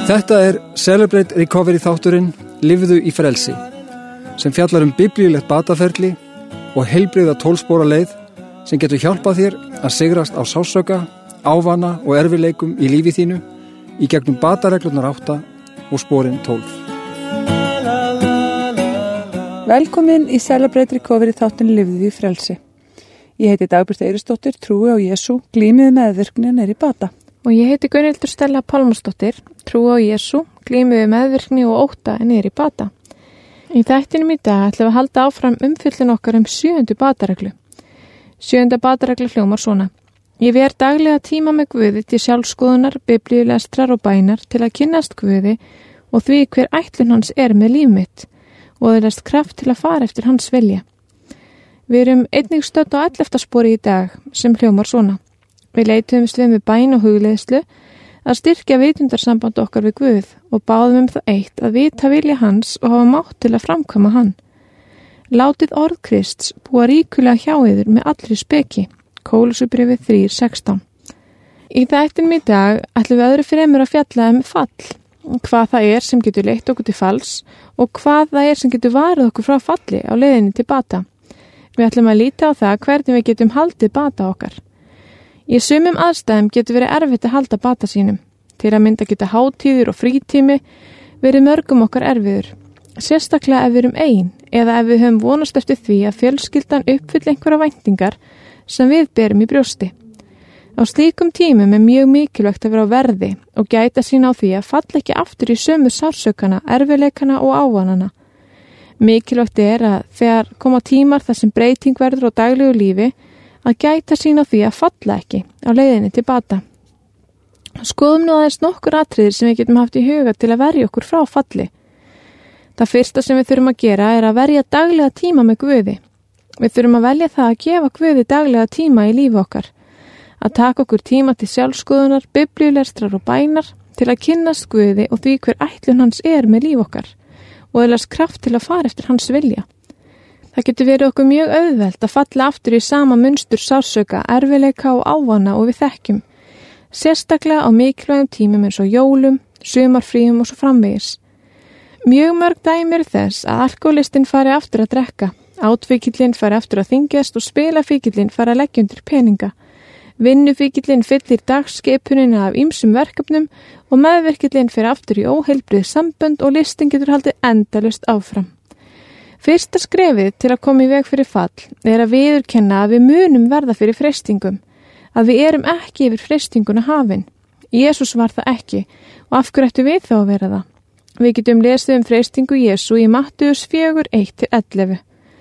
Þetta Celebrate Recovery þátturinn Lifðu í frelsi, sem fjallar biblíulegt bataferli og heilbrigða 12-spora leið sem getur hjálpað þér að sigrast á sársauka, ávana og erfiðleikum í lífi þínu í gegnum batareglurnar 8 og sporin 12. Velkomin í Celebrate Recovery þátturinn Lifðu í frelsi. Ég heiti Dagbjört Eiríksdóttir, trúi á Jesú, glímið meðvirkni í bata. Og ég heiti Gunnhildur Stella Pálmasdóttir, trúi á Jesú, glímið meðvirkni og ótta í bata. Í þættinum í dag ætlum við að halda áfram umfjöllun okkar 7. batareglu. 7. bataregla hljómar svona: Ég ver daglega tíma með Guði til sjálfskoðunar, biblíulestrar og bænar til að kynnast Guði og því hver ætlun hans með líf mitt og öðlast kraft til að fara eftir hans vilja. Við erum einnig stödd á 11. spori í dag sem hljómar svona: Við leituðumst við með bæn og hugleiðslu að styrkja vitundarsamband okkar við Guð og báðum það eitt að vita vilja hans og hafa mátt til að framkvæma hann. Látið orð Krists búa ríkulega hjá yður með allri speki. Kólusubréfið 3:16. Í þættinum í dag ætlum við öðru fremur að fjalla fall. Hvað það sem getur leitt okkur til falls og hvað það sem getur varið okkur frá falli á leiðinni til bata. Við ætlum að líta á það hvernig við getum haldið bata okkar. Í sumum aðstæðum getur verið erfitt að halda bata sínum. Til að mynda geta hátíðir og frítími verið mörgum okkar erfiður. Sérstaklega ef við erum ein eða ef við höfum vonast eftir því að fjölskyldan uppfylli einhverja væntingar sem við berum í brjósti. Á slíkum tímum mjög mikilvægt að vera á verði og gæta sín á því að falla ekki aftur í sömu sársökana, erfiðleikana og ávanana. Mikilvægt að þegar koma tímar þar sem breyting verður á daglegu lífi að gæta sín á því að falla ekki á leiðinni til bata. Skoðum nú aðeins nokkur atriðir sem við getum haft í huga til að verja okkur frá falli. Það fyrsta sem við þurfum að gera að verja daglega tíma með Guði. Við þurfum að velja það að gefa Guði daglega tíma í lífi okkar. Að taka okkur tíma til sjálfskoðunar, biblíulestrar og bænar til að kynnast Guði og því hver ætlun hans með líf okkar og öðlast kraft til að fara eftir hans vilja. Það getur verið okkur mjög auðvelt að falla aftur í sama munstur sársauka, erfiðleika og ávana og við þekkjum. Sérstaklega á mikilvægum tímum eins og jólum, sumarfríum og svo framvegis. Mjög mörg dæmi þess að alkoholistinn fari aftur að drekka, átfíkillinn fari aftur að þyngjast og spilafíkillinn fari að leggja undir peninga. Vinnufíkillinn fyllir dagskipunina af ýmsum verkefnum og meðvirkillinn fer aftur í óheilbrigð sambönd og listin getur haldið endalaust áfram. Fyrsta skrefið til að koma í veg fyrir fall að viðurkenna að við munum verða fyrir freistingum, að við erum ekki yfir freistinguna hafin. Jesús var það ekki og af hverju ættum við þá að vera það? Við getum lesið freistingu Jesú í Mattheus 4:1-11.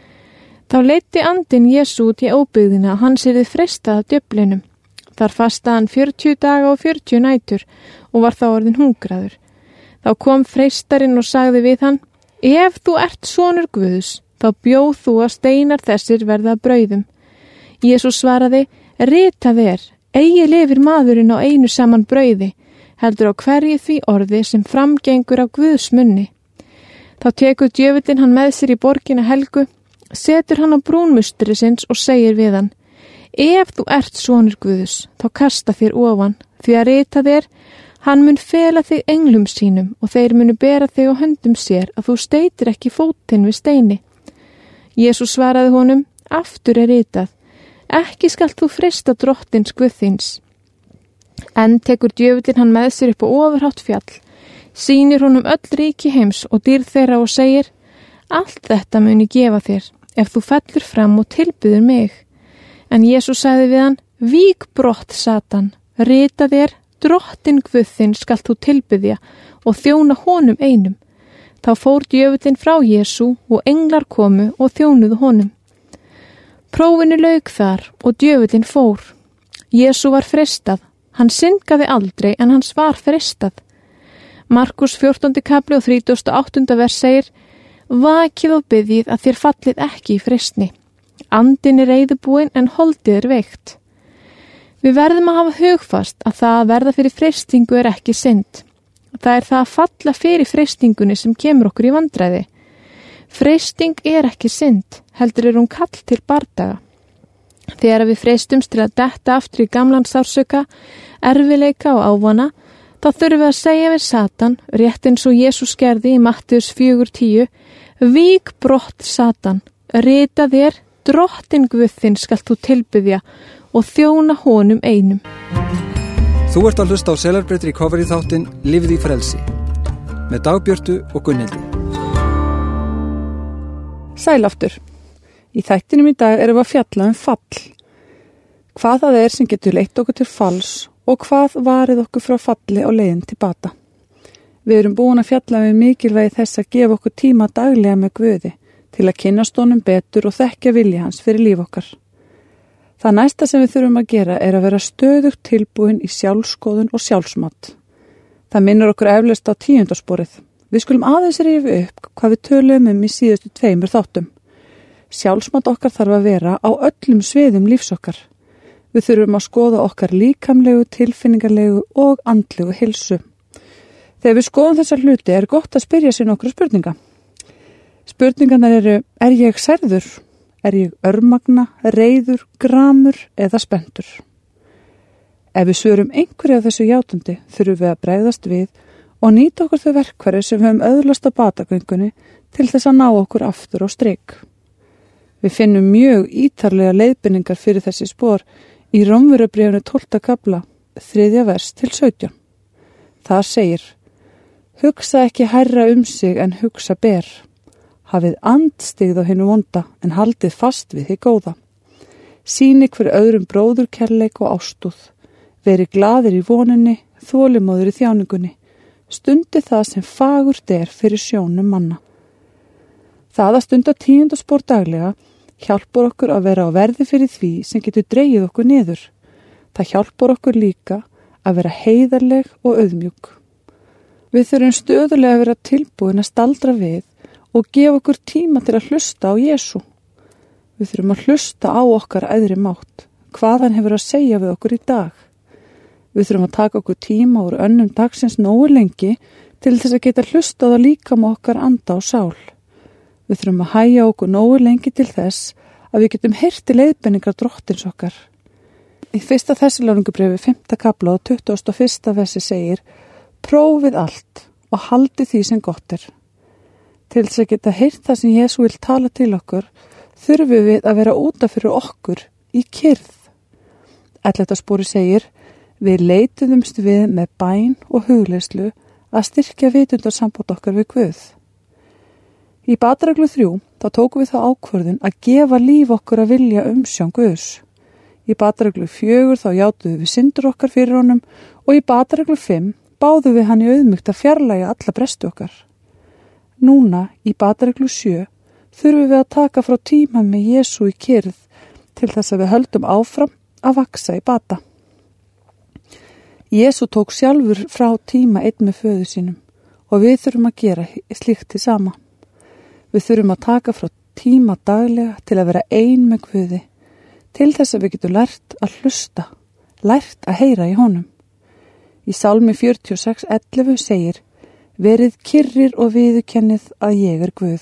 Þá leiddi andinn Jesú út í óbyggðina að hann yrði freistað af djöflinum. Þar fastaði hann 40 daga og 40 nætur og var þá orðinn hungraður. Þá kom freistarinn og sagði við hann: Ef þú ert sonur Guðs, þá bjóð þú að steinar þessir verða að brauðum. Jesús svaraði: Ritað eigi lifir maðurinn á einu saman brauði, heldur á hverju því orði sem framgengur af Guðs munni. Þá tekur djöfullinn hann með sér í borgina helgu, setur hann á brúnmustri sinns og segir við hann: Ef þú ert sonur Guðs, þá kasta þér ofan, því að ritað hann mun fela þig englum sínum og þeir munu bera þig á höndum sér að þú steytir ekki fótinn við steini. Jesús svaraði honum: Aftur ritað, ekki skalt þú freista drottins Guð þíns. En tekur djöfullinn hann með sér upp á ofurhátt fjall, sýnir honum öll ríki heims og dýrð þeirra og segir: Allt þetta mun ég gefa þér, ef þú fellur fram og tilbyður mig. En Jesús sagði við hann: Vík brott, Satan, ritað Drottin Guð þinn skalt þú tilbyðja og þjóna honum einum. Þá fór djöfullinn frá Jesú og englar komu og þjónuðu honum. Prófinu lauk þar og djöfullinn fór. Jesú var freistað, hann syndgaði aldrei en hans var freistað. Markus 14. kapli og 38. vers segir: Vakið og biðjið að þér fallið ekki í freistni. Andinn reiðubúinn en holdið veikt. Við verðum að hafa hugfast að það að verða fyrir freistingu ekki synd. Það það að falla fyrir freistingunni sem kemur okkur í vandræði. Freisting ekki synd, heldur hún kall til bardaga. Þegar við freistumst til að detta aftur í gamlan sársauka, erfiðleika og ávana, Þá þurfum við að segja við Satan, rétt eins og Jesús gerði í Mattheus 4:10, vík brott Satan, rita þér, Drottinn Guð þinn skalt þú tilbiðja og þjóna honum einum. Þú ert að hlusta á Celebrate Recovery þáttinn Lifðu í frelsi með Dagbjörtu og Gunnhildi. Sæl aftur. Í þættinum í dag erum við að fjalla fall. Hvað það er sem getur leitt okkur til falls og hvað varið okkur frá falli á leiðin til bata. Við erum búin að fjalla við mikilvægi þess að gefa okkur tíma daglega með Guði til að kynnast honum betur og þekkja vilja hans fyrir líf okkar. Það næsta sem við þurfum að gera er að vera stöðugt tilbúin í sjálfskoðun og sjálfsmat. Það minnir okkur eflaust á 10. sporið. Við skulum aðeins rífa upp hvað við töluðum í síðustu 2 þáttum. Sjálfsmat okkar þarf að vera á öllum sviðum lífs okkar. Við þurfum að skoða okkar líkamlegu, tilfinningarlegu og andlegu heilsu. Þegar við skoðum þessar hluti er gott að spyrja sér nokkra spurninga. Spurningarnar eru, er ég særður? Er ég örmagna, reiður, gramur eða spenntur? Ef við svörum einhverju af þessu játandi þurfum við að bregðast við og nýta okkur þau verkfæri sem við höfum öðlast á batagöngunni til þess að ná okkur aftur á strik. Við finnum mjög ítarlega leiðbeiningar fyrir þessi spor í Rómverjabréfinu 12. kafla, 3. vers til 17. Það segir, hugsa ekki hærra sig en hugsa ber. Hafið andstyggð á hinu vonda en haldið fast við þig góða. Sýni hver öðrum bróðurkærleik og ástúð. Veri glaðir í voninni, þolimóður í þjáningunni. Stundi það sem fagurt er fyrir sjónum manna. Það að stunda 10. spor daglega hjálpar okkur að vera á verði fyrir því sem getur dregið okkur niður. Það hjálpar okkur líka að vera heiðarleg og auðmjúk. Við þurfum stöðulega að vera tilbúin að staldra við og gefa okkur tíma til að hlusta á Jesú. Við þurfum að hlusta á okkar æðri mátt, hvað hann hefur að segja við okkur í dag. Við þurfum að taka okkur tíma úr önnum dagsins nógu lengi til þess að geta hlustað á líkama okkar anda og sál. Við þurfum að hægja okkur nógu lengi til þess að við getum heyrt leiðbeiningar Drottins okkar. Í 1. Þessalóningubréfi 5. kafla og 21. versi segir, prófið allt og haldið því sem gott er. Til þess að geta heyrt það sem Jesú vil tala til okkur, þurfum við að vera útaf fyrir okkur í kyrrð. 11. spori segir, við leituðumst við með bæn og hugleiðslu að styrkja vitundarsamband okkar við Guð. Í batareglu 3 þá tókum við það ákvörðun að gefa líf okkur að vilja umsjón Guðs. Í batareglu 4 þá játuðum við syndur okkar fyrir honum og í batareglu 5 báðum við hann í auðmýkt að fjarlægja alla brestu okkar. Núna, í batareglu 7, þurfum við að taka frá tíma með Jesú í kyrrð til þess að við höldum áfram að vaksa í bata. Jesú tók sjálfur frá tíma einn með föður sínum og við þurfum að gera slíkt til sama. Við þurfum að taka frá tíma daglega til að vera ein með Guði, til þess að við getum lært að hlusta, lært að heyra í honum. Í Sálmi 46:11 segir, verið kyrrir og viðurkennið að ég er Guð.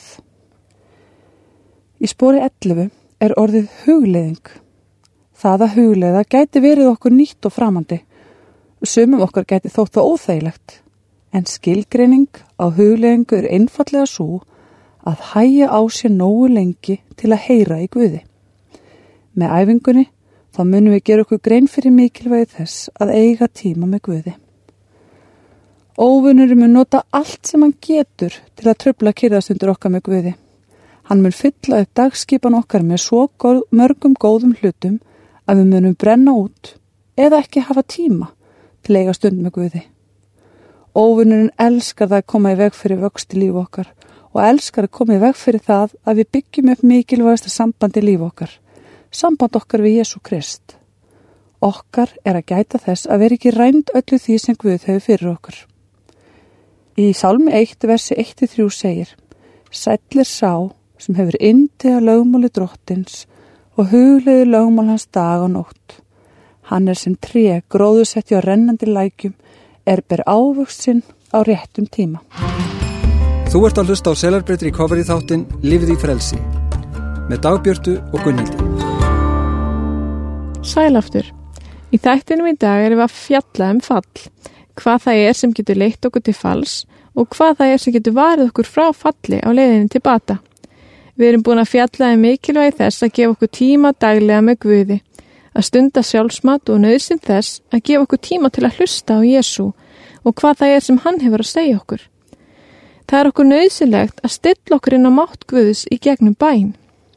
Í spori 11 er orðið hugleiðing. Það að hugleiða gæti verið okkur nýtt og framandi. Sumum okkar gæti þótt það óþægilegt. En skilgreining á hugleiðingu er einfallega svo að hægja á sér nógu lengi til að heyra í Guði. Með æfingunni þá munum við gera okkur grein fyrir mikilvægi þess að eiga tíma með Guði. Óvinurinn mun nota allt sem hann getur til að trufla kyrrðastundir okkar með Guði. Hann mun fylla upp dagskipan okkar með svo mörgum góðum hlutum að við munum brenna út eða ekki hafa tíma til að eiga stund með Guði. Óvinurinn elskar það að koma í veg fyrir vöxt í líf okkar og elskar að koma í veg fyrir það að við byggjum upp mikilvægasta samband í líf okkar, samband okkar við Jesú Krist. Okkar er að gæta þess að vera ekki rænd öllu því sem Guð hefur fyrir okkur. Í Sálmi 1, versi 1-3 segir, sæll er sá sem hefur yndi að lögmáli Drottins og hugleiði lögmál hans dag og nótt. Hann er sem tré gróðursett á rennandi lækjum, ber ávöxt sinn á réttum tíma. Þú ert að hlusta á Celebrate Recovery þáttinn Lifðu í frelsi með Dagbjörtu og Gunnhildi. Sæl aftur. Í þættinum í dag erum við að fjalla fall. hvað það er sem getur leitt okkur til falls og hvað það er sem getur varið okkur frá falli á leiðinni til bata. Við erum búin að fjalla mikilvægi þess að gefa okkur tíma daglega með Guði, að stunda sjálfsmat og nauðsyn þess að gefa okkur tíma til að hlusta á Jesú og hvað það er sem hann hefur að segja okkur. Það er okkur nauðsynlegt að stilla okkur inn á mátt Guðs í gegnum bæn.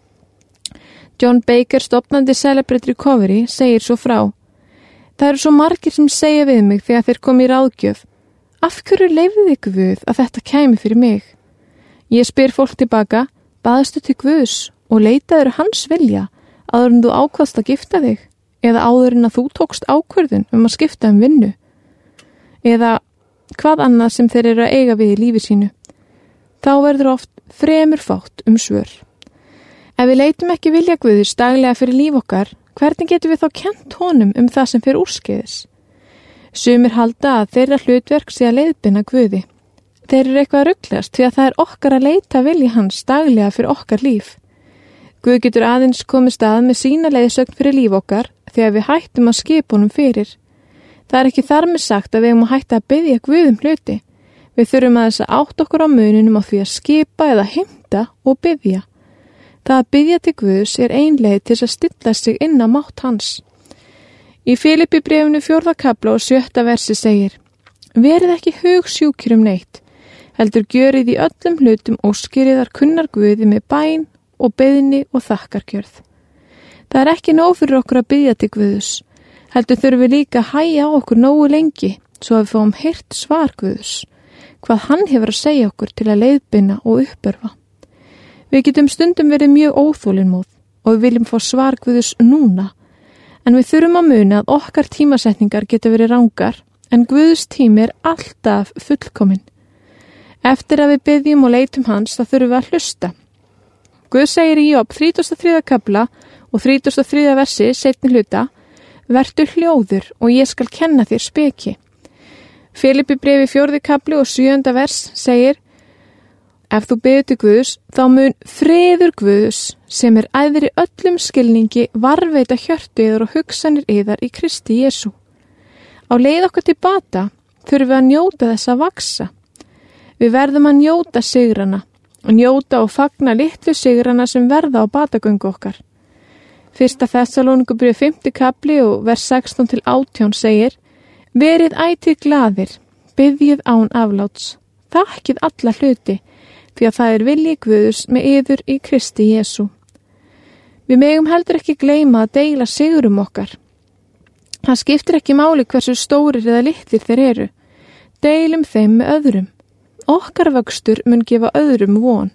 John Baker, stofnandi Celebrate Recovery, segir svo frá: Það eru svo margir sem segja við mig þegar þeir komi í ráðgjöf: Af hverju leyfið þið Guð að þetta kæmi fyrir mig? Ég spyr fólk tilbaka: Baðstu til Guðs og leitaður hans vilja áður en þú ákvaðst að gifta þig, eða áður en að þú tókst ákvörðun að skipta vinnu, eða hvað annað sem þeir eru að eiga við í lífi sínu. Þá verður oft fremur fátt svör. Ef við leitum ekki vilja Guðs daglega fyrir líf okkar, hvernig getum við þá kennt honum það sem fer úrskeiðis? Sumir halda að þeirra hlutverk sé að leiðbeina Guði. Þeir eru eitthvað að ruglast því að það er okkar að leita vilja hans daglega fyrir okkar líf. Guð getur aðeins komið stað með sína leiðsögn fyrir líf okkar þegar við hættum að skipa honum fyrir. Það er ekki þar með sagt að við eigum að hætta að biðja Guð hluti. Við þurfum aðeins að átta okkur á muninum á því að skipa eða heimta og biðja. Það að biðja til Guðs er ein leið til að stilla sig inn á mátt hans. Í Filippibréfinu 4. kafla og 7. versi segir: Verið ekki hugsjúkir neitt, heldur gjörið í öllum hlutum óskiriðar kunnar Guði með bæn og beiðni og þakkargjörð. Það er ekki nóg fyrir okkur að biðja til Guðs, heldur þurfum við líka að hægja á okkur nógu lengi svo að við fáum heyrt svar Guðs, hvað hann hefur að segja okkur til að leiðbeina og uppörfa. Við getum stundum verið mjög óþolinmóð og við viljum fá svar Guðs núna, en við þurfum að muna að okkar tímasetningar geta verið rangar, en Guðs tími er alltaf fullkominn. Eftir að við biðjum og leitum hans, þá þurfum við að hlusta. Guð segir í Jobb 33. kafla og 33. versi, seinni hluta: Vertu hljóður og ég skal kenna þér speki. Filippibréfi 4. kafli og 7. vers segir: Ef þú biður til Guðs, þá mun friður Guðs, sem er æðri öllum skilningi, varveita hjörtu yðar og hugsanir yðar í Kristi Jesú. Á leið okkar til bata þurfum við að njóta þess að vaksa. Við verðum að njóta sigrana og njóta og fagna litlu sigrana sem verða á batagöngu okkar. 1. Þessalóningabréf 5. kafli og vers 16-18 segir: Verið ætíð glaðir, biðjið án afláts, þakkið alla hluti, því að það er vilji Guðs með yður í Kristi Jesú. Við megum heldur ekki gleyma að deila sigurum okkar. Það skiptir ekki máli hversu stórir eða litlir þeir eru. Deilum þeim með öðrum. Okkar vöxtur mun gefa öðrum von.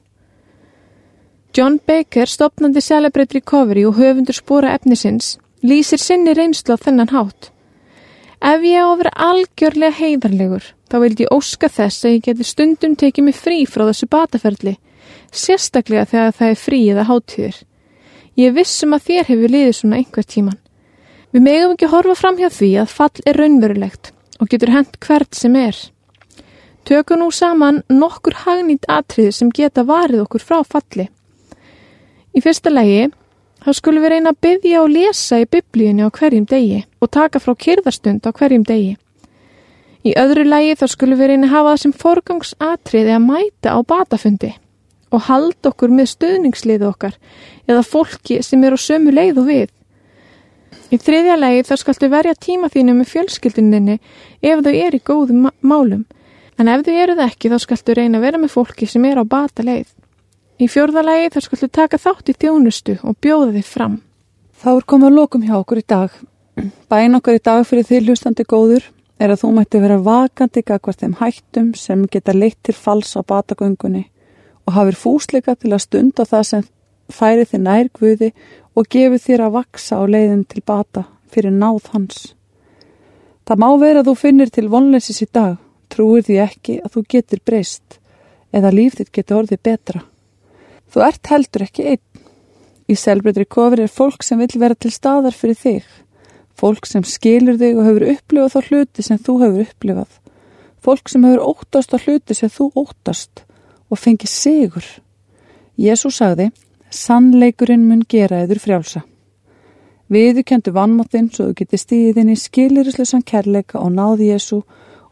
John Baker, stofnandi Celebrate Recovery og höfundur spora efnisins, lýsir sinni reynslu á þennan hátt. Ef ég á að vera algjörlega heiðarlegur, þá vildi ég óska þess að ég geti stundum tekið mig frí frá þessu bataferli, sérstaklega þegar það er frí eða hátíðir. Ég er viss að þér hefur liðið svona einhver tíman. Við megum ekki horfa fram hjá því að fall er raunverulegt og getur hent hvert sem er. Tökum nú saman nokkur hagnýtt atriði sem geta varið okkur frá falli. Í fyrsta lagi, þá skulum við reyna að biðja og lesa í Biblíunni á hverjum degi og taka frá kyrðarstund á hverjum degi. Í öðru lagi þá skulum við reyna að hafa það sem forgangsatriði að mæta á batafundi og halda okkur með stuðningsliði okkar eða fólki sem er á sömu leið og við. Í þriðja lagi þá skaltu verja tíma þínu með fjölskylduninni ef þau eru í góðum málum, en ef þau eru það ekki þá skaltu reyna að vera með fólki sem er á bataleið. Í fjórða lagi þá skaltu taka þátt í þjónustu og bjóða þig fram. Þá er komið að lokum hjá okkur í dag. Bæn okkar í dag fyrir þig hlustandi góður er að þú mætti vera vakandi gagnvart þeim hættum sem geta leitt til falls á batagöngunni og hafir fúsleika til að stunda það sem færi þig nær Guði og gefur þér að vaksa á leiðin til bata fyrir náð hans. Það má vera að þú finnir til vonleysis í dag, trúir því ekki að þú getur breyst eða líf þitt getur orðið betra. Þú ert heldur ekki einn. Í Celebrate Recovery er fólk sem vill vera til staðar fyrir þig. Fólk sem skilur þig og hefur upplifað þá hluti sem þú hefur upplifað. Fólk sem hefur óttast á hluti sem þú óttast og fengið sigur. Jesús sagði: Sannleikurinn mun gera yður frjálsa. Viðurkenndu vanmáttinn svo þú getur stigið inn í skilyrðislausan kærleika og náð Jesú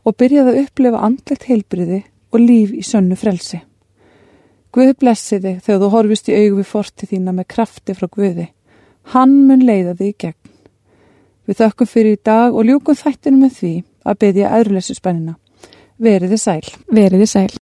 og byrjaði að upplifa andlegt heilbrigði og líf í sönnu frelsi. Guð blessi þig þegar þú horfist í augu við fortíð þína með krafti frá Guði. Hann mun leiða þig í gegn. Við þökkum fyrir í dag og ljúkum þættinu með því að biðja æðruleysuspennina. Verið þið sæl. Verið þið sæl.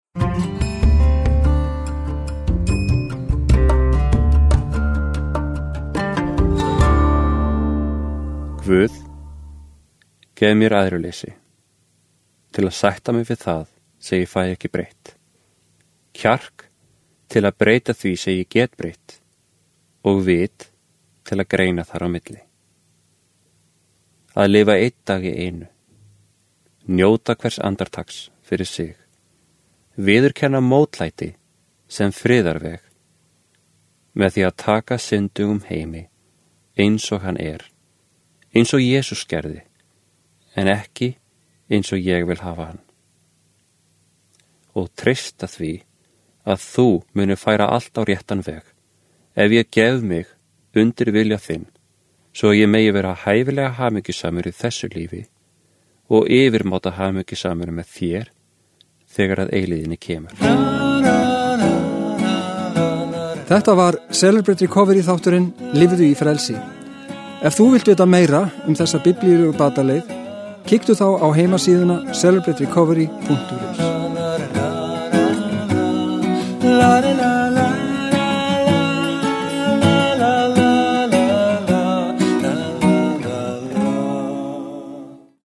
Guð, gef mér æðruleysi til að sætta mig við það sem ég fæ ekki breytt. Kjark til að breyta því sem ég get breytt og vit til að greina þar á milli. Að lifa einn dag í einu. Njóta hvers andartaks fyrir sig. Viðurkenna mótlæti sem friðarveg með því að taka syndugum heimi eins og hann eins og Jesús gerði, en ekki eins og ég vil hafa hann. Og treysta því að þú muni færa allt á réttan veg, ef ég gef mig undir vilja þinn, svo ég megi vera hæfilega hamingjusamur í þessu lífi og yfirmáta hamingjusamur með þér þegar að eilíðinni kemur. Þetta var Celebrate Recovery þátturinn Lifðu í frelsi. Ef þú vilt vita meira þessa biblíulegu bataleið, kíktu þá á heimasíðuna celebraterecovery.is.